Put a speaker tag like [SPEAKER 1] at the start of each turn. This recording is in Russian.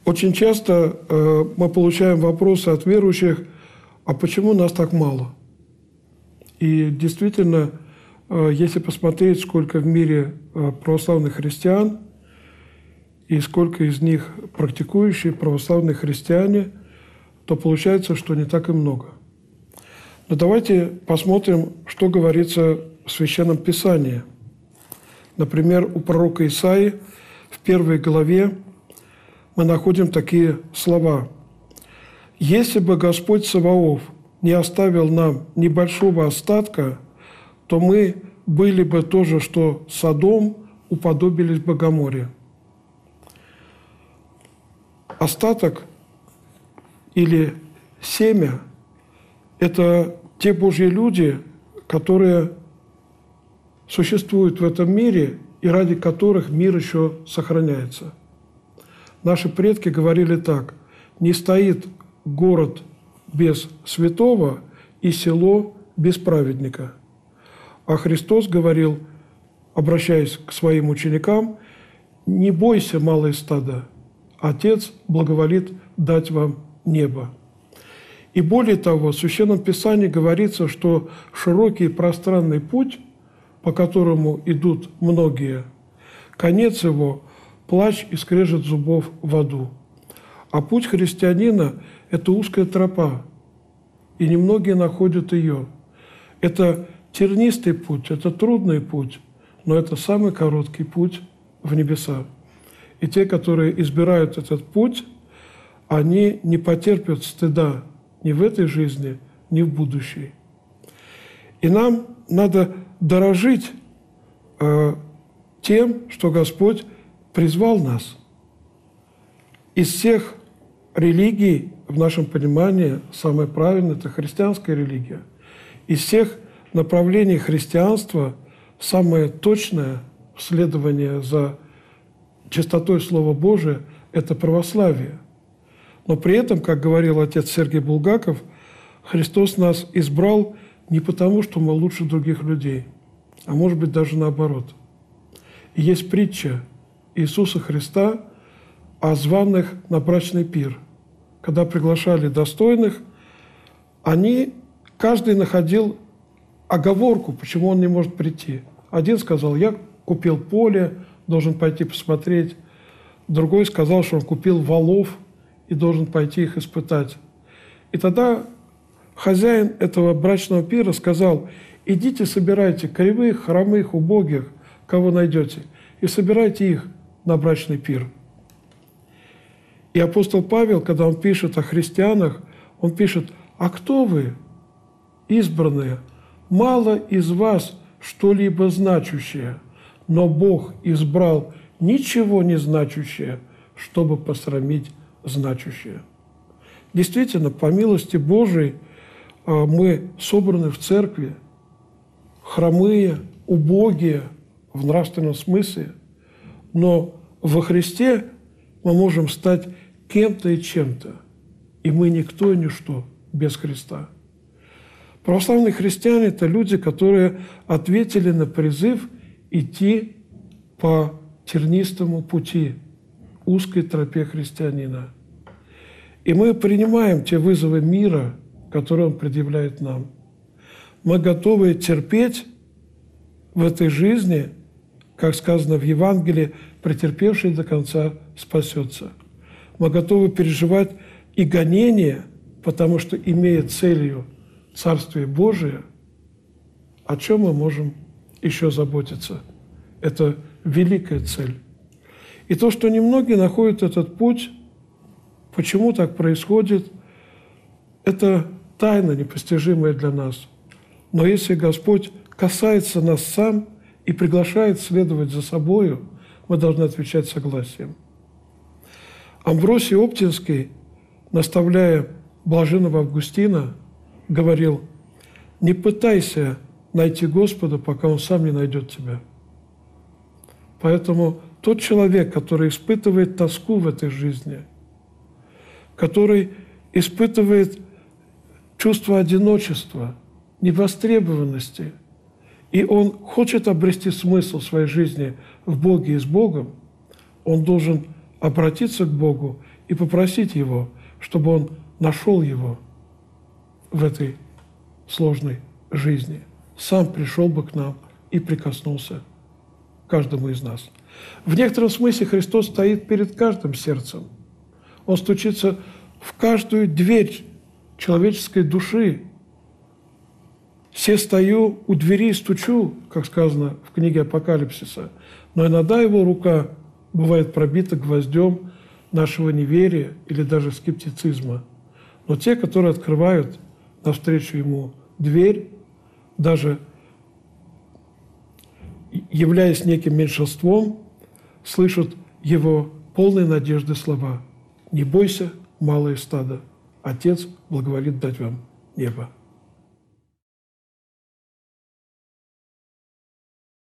[SPEAKER 1] Очень часто мы получаем вопросы от верующих, а почему нас так мало? И действительно, если посмотреть, сколько в мире православных христиан и сколько из них практикующие православные христиане, то получается, что не так и много. Но давайте посмотрим, что говорится в Священном Писании. Например, у пророка Исаии в 1 главе мы находим такие слова. «Если бы Господь Саваоф не оставил нам небольшого остатка, то мы были бы тоже, что Содом, уподобились бы Гоморе». Остаток или семя – это те Божьи люди, которые существуют в этом мире и ради которых мир еще сохраняется. Наши предки говорили так: «Не стоит город без святого и село без праведника». А Христос говорил, обращаясь к своим ученикам: «Не бойся, малое стадо, Отец благоволит дать вам небо». И более того, в Священном Писании говорится, что широкий и пространный путь, по которому идут многие, конец его – плач и скрежет зубов в аду. А путь христианина – это узкая тропа, и немногие находят ее. Это тернистый путь, это трудный путь, но это самый короткий путь в небеса. И те, которые избирают этот путь, они не потерпят стыда ни в этой жизни, ни в будущей. И нам надо дорожить тем, что Господь призвал нас. Из всех религий, в нашем понимании, самое правильное – это христианская религия. Из всех направлений христианства самое точное следование за чистотой Слова Божия – это православие. Но при этом, как говорил отец Сергий Булгаков, Христос нас избрал не потому, что мы лучше других людей, а может быть даже наоборот. И есть притча Иисуса Христа о званых на брачный пир. Когда приглашали достойных, каждый находил оговорку, почему он не может прийти. Один сказал: «Я купил поле, должен пойти посмотреть». Другой сказал, что он купил волов и должен пойти их испытать. И тогда хозяин этого брачного пира сказал: «Идите, собирайте кривых, хромых, убогих, кого найдете, и собирайте их на брачный пир». И апостол Павел, когда он пишет о христианах, он пишет: «А кто вы, избранные? Мало из вас что-либо значущее, но Бог избрал ничего не значущее, чтобы посрамить значущее». Действительно, по милости Божией мы собраны в церкви, хромые, убогие в нравственном смысле, но во Христе мы можем стать кем-то и чем-то, и мы никто и ничто без Христа. Православные христиане – это люди, которые ответили на призыв идти по тернистому пути, узкой тропе христианина. И мы принимаем те вызовы мира, которые он предъявляет нам. Мы готовы терпеть в этой жизни, как сказано в Евангелии, претерпевший до конца спасется. Мы готовы переживать и гонения, потому что, имея целью Царствие Божие, о чем мы можем еще заботиться? Это великая цель. И то, что немногие находят этот путь, почему так происходит, это тайна, непостижимая для нас. Но если Господь касается нас сам и приглашает следовать за собою, мы должны отвечать согласием. Амвросий Оптинский, наставляя блаженного Августина, говорил: «Не пытайся найти Господа, пока Он сам не найдет тебя». Поэтому тот человек, который испытывает тоску в этой жизни, который испытывает чувство одиночества, невостребованности, и он хочет обрести смысл своей жизни в Боге и с Богом, он должен обратиться к Богу и попросить Его, чтобы Он нашел его в этой сложной жизни, сам пришел бы к нам и прикоснулся к каждому из нас. В некотором смысле Христос стоит перед каждым сердцем. Он стучится в каждую дверь человеческой души. «Се стою у двери и стучу», как сказано в книге Апокалипсиса, но иногда его рука бывает пробита гвоздем нашего неверия или даже скептицизма. Но те, которые открывают навстречу ему дверь, даже являясь неким меньшинством, слышат его полные надежды слова: «Не бойся, малое стадо, Отец благоволит дать вам небо».